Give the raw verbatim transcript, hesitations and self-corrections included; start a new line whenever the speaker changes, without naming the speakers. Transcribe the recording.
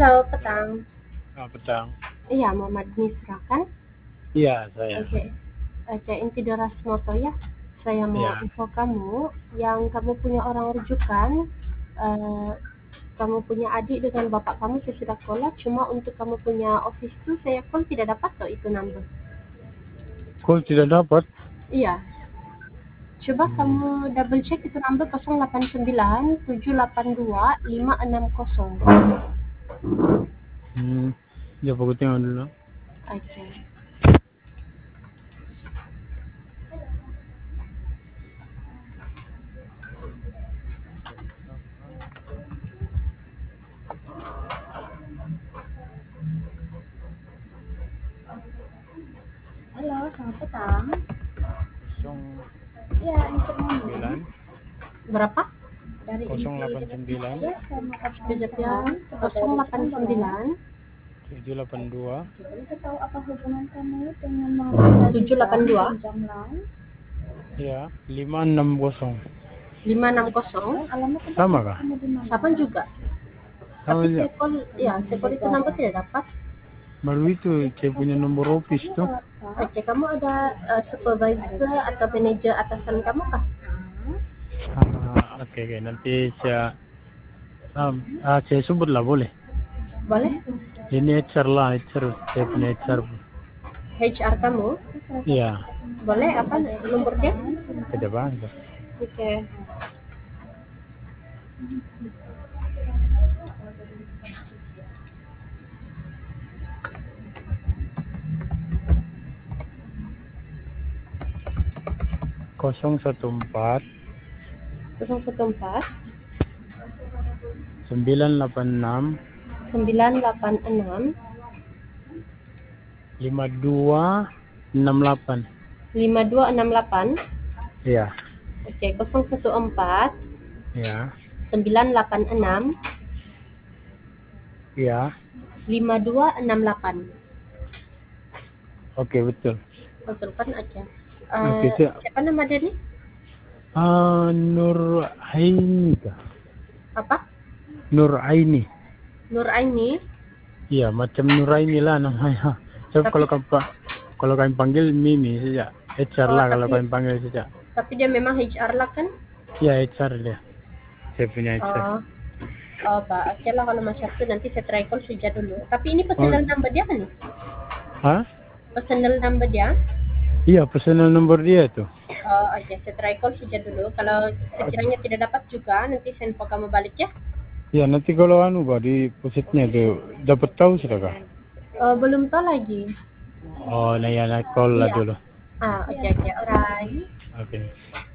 Halo, petang.
Ah, petang.
Iya, Muhammad Misra kan?
Iya, saya.
Oke. Oke, inti deras moto ya. Saya mau
Iya.
info kamu yang kamu punya orang rujukan. eh, Kamu punya adik dengan bapak kamu saya sudah call, cuma untuk kamu punya office tuh saya call tidak dapat tuh itu number.
Kok tidak dapat?
Iya. Coba
Hmm.
kamu double check itu number nol delapan sembilan tujuh delapan dua lima enam nol.
Hmm. Ya, aku tengok dulu.
Oke. Halo, selamat petang.
Kosong
Iya, untuk
sembilan.
Berapa?
Dari kosong delapan sembilan.
Sekejap ya. nol delapan sembilan
Tujuh delapan dua.
Bisa tahu apa hubungan kamu dengan
tujuh delapan dua
Ya, lima enam kosong.
lima enam nol.
Sama kah?
Sama juga.
Sama
Tapi
aja.
saya call, ya, saya call itu number tidak dapat.
Baru itu saya punya nomor office tuh.
Oke, kamu ada uh, supervisor atau manager atasan kamu kah?
Ah, oke, oke. Nanti saya ah, ah, saya sebut lah, boleh?
Boleh.
Ini H R lah, H R. Saya punya H R.
H R kamu?
Iya.
Boleh, apa nomor dia?
Tidak bangga.
Oke.
Kosong satu empat.
nol satu empat
Sembilan delapan enam.
sembilan delapan enam
Lima dua enam delapan.
lima dua enam delapan.
Iya.
Oke, nol satu empat
Iya.
sembilan delapan enam
Iya.
lima dua enam delapan.
Oke, betul.
Betul kan aja.
Oke,
Uh,
siap.
siapa nama dia nih?
Ah, Nur Aini kah?
Apa?
Nur Aini.
Nur Aini.
Iya, macam Nur Aini lah namanya. Coba
Tapi-
kalau kamu kalau kalian panggil Mimi saja. H R
Oh,
lah kalau
tapi-
kalian panggil saja.
Tapi dia memang H R lah kan?
Iya, H R dia. Saya punya H R.
Oh, oh Pak, oke lah kalau macam itu nanti saya try call saja dulu. Tapi ini personal
Oh.
number dia kan nih?
Hah?
Personal number dia?
Iya, personal nomor dia tuh.
Oh, oke, saya try call saja dulu. Kalau sekiranya tidak dapat juga, nanti saya info kamu balik ya.
Ya, nanti kalau anu bah di pusatnya tuh dapat tahu sudah kah?
Oh, belum tahu lagi.
Oh, nah ya, nah call lah
Iya.
dulu.
Ah, oke oke, alright.
Oke.